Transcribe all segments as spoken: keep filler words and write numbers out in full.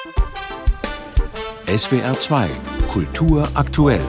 S W R zwei Kultur aktuell.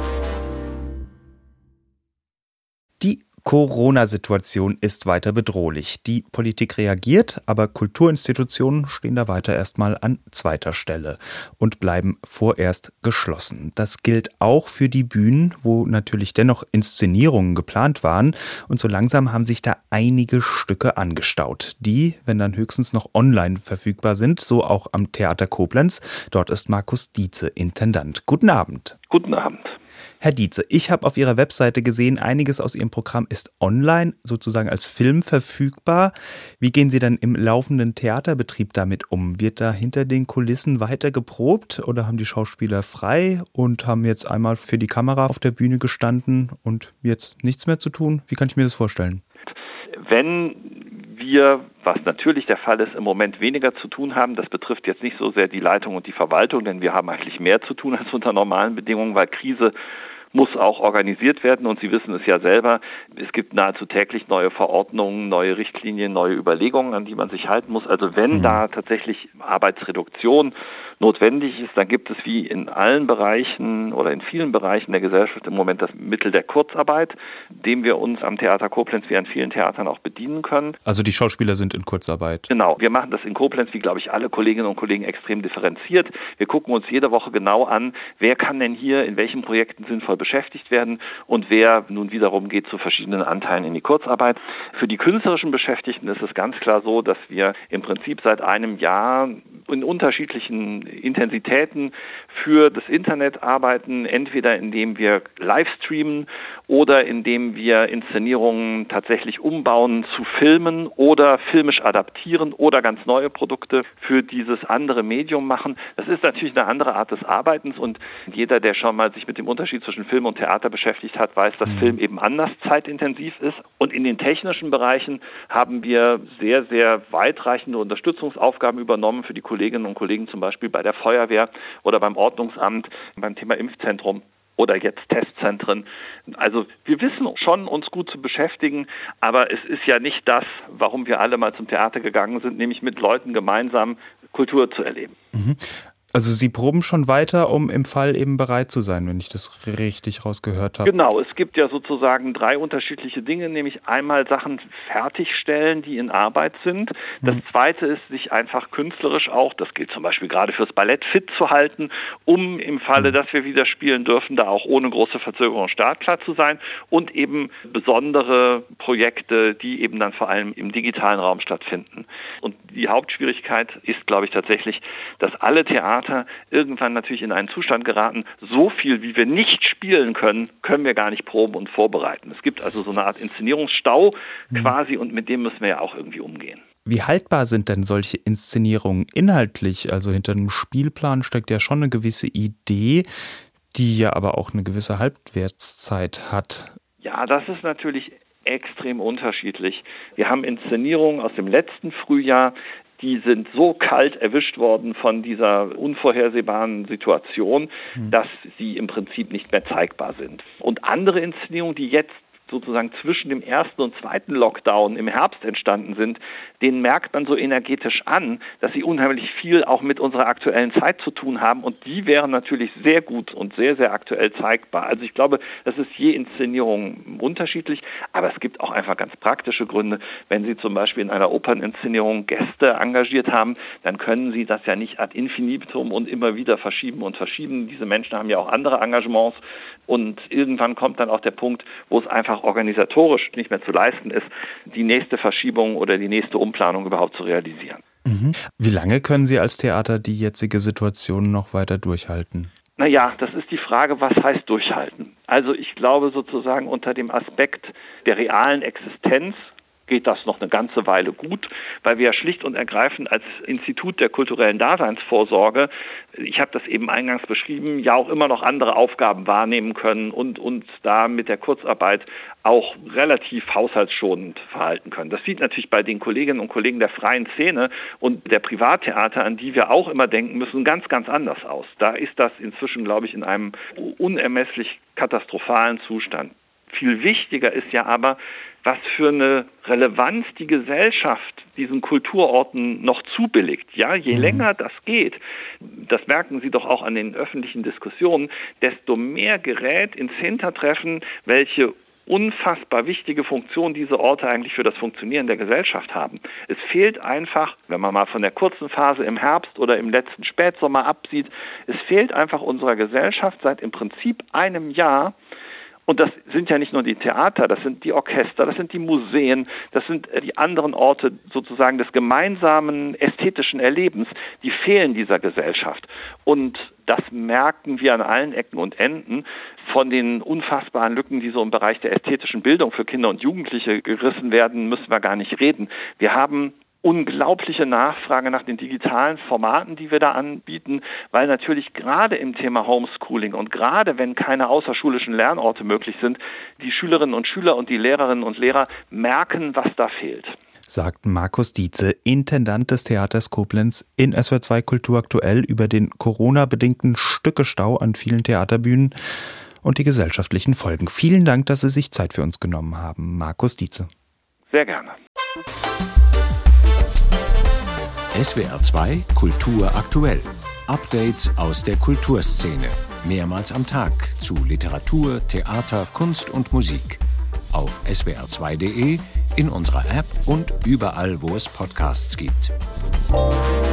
Die Corona-Situation ist weiter bedrohlich. Die Politik reagiert, aber Kulturinstitutionen stehen da weiter erstmal an zweiter Stelle und bleiben vorerst geschlossen. Das gilt auch für die Bühnen, wo natürlich dennoch Inszenierungen geplant waren. Und so langsam haben sich da einige Stücke angestaut, die, wenn dann höchstens noch online verfügbar sind, so auch am Theater Koblenz. Dort ist Markus Dietze Intendant. Guten Abend. Guten Abend. Herr Dietze, ich habe auf Ihrer Webseite gesehen, einiges aus Ihrem Programm ist online, sozusagen als Film verfügbar. Wie gehen Sie dann im laufenden Theaterbetrieb damit um? Wird da hinter den Kulissen weiter geprobt oder haben die Schauspieler frei und haben jetzt einmal für die Kamera auf der Bühne gestanden und jetzt nichts mehr zu tun? Wie kann ich mir das vorstellen? Wenn wir, was natürlich der Fall ist, im Moment weniger zu tun haben, das betrifft jetzt nicht so sehr die Leitung und die Verwaltung, denn wir haben eigentlich mehr zu tun als unter normalen Bedingungen, weil Krise muss auch organisiert werden und Sie wissen es ja selber, es gibt nahezu täglich neue Verordnungen, neue Richtlinien, neue Überlegungen, an die man sich halten muss. Also wenn mhm. da tatsächlich Arbeitsreduktion notwendig ist, dann gibt es wie in allen Bereichen oder in vielen Bereichen der Gesellschaft im Moment das Mittel der Kurzarbeit, dem wir uns am Theater Koblenz wie an vielen Theatern auch bedienen können. Also die Schauspieler sind in Kurzarbeit? Genau, wir machen das in Koblenz, wie glaube ich alle Kolleginnen und Kollegen, extrem differenziert. Wir gucken uns jede Woche genau an, wer kann denn hier in welchen Projekten sinnvoll beschäftigt werden und wer nun wiederum geht zu verschiedenen Anteilen in die Kurzarbeit. Für die künstlerischen Beschäftigten ist es ganz klar so, dass wir im Prinzip seit einem Jahr in unterschiedlichen Intensitäten für das Internet arbeiten, entweder indem wir live streamen oder indem wir Inszenierungen tatsächlich umbauen zu Filmen oder filmisch adaptieren oder ganz neue Produkte für dieses andere Medium machen. Das ist natürlich eine andere Art des Arbeitens und jeder, der schon mal sich mit dem Unterschied zwischen Film und Theater beschäftigt hat, weiß, dass Film eben anders zeitintensiv ist. Und in den technischen Bereichen haben wir sehr, sehr weitreichende Unterstützungsaufgaben übernommen für die Kolleginnen und Kollegen, zum Beispiel bei der Feuerwehr oder beim Ordnungsamt, beim Thema Impfzentrum oder jetzt Testzentren. Also wir wissen schon, uns gut zu beschäftigen, aber es ist ja nicht das, warum wir alle mal zum Theater gegangen sind, nämlich mit Leuten gemeinsam Kultur zu erleben. Mhm. Also Sie proben schon weiter, um im Fall eben bereit zu sein, wenn ich das richtig rausgehört habe. Genau, es gibt ja sozusagen drei unterschiedliche Dinge, nämlich einmal Sachen fertigstellen, die in Arbeit sind. Das mhm. zweite ist, sich einfach künstlerisch auch, das gilt zum Beispiel gerade fürs Ballett, fit zu halten, um im Falle, mhm. dass wir wieder spielen dürfen, da auch ohne große Verzögerung startklar zu sein und eben besondere Projekte, die eben dann vor allem im digitalen Raum stattfinden. Und die Hauptschwierigkeit ist, glaube ich, tatsächlich, dass alle Theater irgendwann natürlich in einen Zustand geraten, so viel wie wir nicht spielen können, können wir gar nicht proben und vorbereiten. Es gibt also so eine Art Inszenierungsstau mhm. quasi und mit dem müssen wir ja auch irgendwie umgehen. Wie haltbar sind denn solche Inszenierungen inhaltlich? Also hinter einem Spielplan steckt ja schon eine gewisse Idee, die ja aber auch eine gewisse Halbwertszeit hat. Ja, das ist natürlich extrem unterschiedlich. Wir haben Inszenierungen aus dem letzten Frühjahr, die sind so kalt erwischt worden von dieser unvorhersehbaren Situation, mhm. dass sie im Prinzip nicht mehr zeigbar sind. Und andere Inszenierungen, die jetzt sozusagen zwischen dem ersten und zweiten Lockdown im Herbst entstanden sind, denen merkt man so energetisch an, dass sie unheimlich viel auch mit unserer aktuellen Zeit zu tun haben und die wären natürlich sehr gut und sehr, sehr aktuell zeigbar. Also ich glaube, das ist je Inszenierung unterschiedlich, aber es gibt auch einfach ganz praktische Gründe. Wenn Sie zum Beispiel in einer Operninszenierung Gäste engagiert haben, dann können Sie das ja nicht ad infinitum und immer wieder verschieben und verschieben. Diese Menschen haben ja auch andere Engagements und irgendwann kommt dann auch der Punkt, wo es einfach organisatorisch nicht mehr zu leisten ist, die nächste Verschiebung oder die nächste Umplanung überhaupt zu realisieren. Mhm. Wie lange können Sie als Theater die jetzige Situation noch weiter durchhalten? Naja, das ist die Frage, was heißt durchhalten? Also ich glaube sozusagen unter dem Aspekt der realen Existenz geht das noch eine ganze Weile gut, weil wir ja schlicht und ergreifend als Institut der kulturellen Daseinsvorsorge, ich habe das eben eingangs beschrieben, ja auch immer noch andere Aufgaben wahrnehmen können und uns da mit der Kurzarbeit auch relativ haushaltsschonend verhalten können. Das sieht natürlich bei den Kolleginnen und Kollegen der freien Szene und der Privattheater, an die wir auch immer denken müssen, ganz, ganz anders aus. Da ist das inzwischen, glaube ich, in einem unermesslich katastrophalen Zustand. Viel wichtiger ist ja aber, was für eine Relevanz die Gesellschaft diesen Kulturorten noch zubilligt. Ja, je länger das geht, das merken Sie doch auch an den öffentlichen Diskussionen, desto mehr gerät ins Hintertreffen, welche unfassbar wichtige Funktion diese Orte eigentlich für das Funktionieren der Gesellschaft haben. Es fehlt einfach, wenn man mal von der kurzen Phase im Herbst oder im letzten Spätsommer absieht, es fehlt einfach unserer Gesellschaft seit im Prinzip einem Jahr. Und das sind ja nicht nur die Theater, das sind die Orchester, das sind die Museen, das sind die anderen Orte sozusagen des gemeinsamen ästhetischen Erlebens, die fehlen dieser Gesellschaft. Und das merken wir an allen Ecken und Enden. Von den unfassbaren Lücken, die so im Bereich der ästhetischen Bildung für Kinder und Jugendliche gerissen werden, müssen wir gar nicht reden. Wir haben unglaubliche Nachfrage nach den digitalen Formaten, die wir da anbieten, weil natürlich gerade im Thema Homeschooling und gerade wenn keine außerschulischen Lernorte möglich sind, die Schülerinnen und Schüler und die Lehrerinnen und Lehrer merken, was da fehlt. Sagt Markus Dietze, Intendant des Theaters Koblenz, in S W R zwei Kultur aktuell über den Corona-bedingten Stückestau an vielen Theaterbühnen und die gesellschaftlichen Folgen. Vielen Dank, dass Sie sich Zeit für uns genommen haben, Markus Dietze. Sehr gerne. S W R zwei Kultur aktuell. Updates aus der Kulturszene. Mehrmals am Tag zu Literatur, Theater, Kunst und Musik. Auf S W R zwei Punkt de, in unserer App und überall, wo es Podcasts gibt.